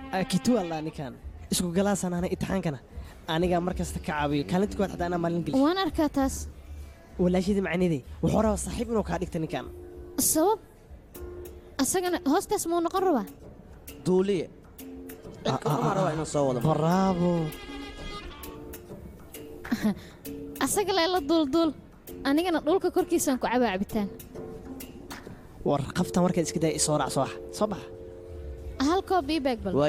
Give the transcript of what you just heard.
akitu Allah nikan isku galaasan ana itixaankana aniga markasta ka caawiyo kaalinta ku xataa ana maalin gal waan arkaa taas walaashii macnidii wuxuu rabaa saaxiib inuu ka dhigto ninkan sabab asagana hoostaas muu noqon rabaa duuliye inka ma raba inaan soo wado bravo asaga la duul anigana dhulka korkiisaan ku cabaa cabitaan war qaftan markaad iska day soo raac soo bax hal koob ii beeg bal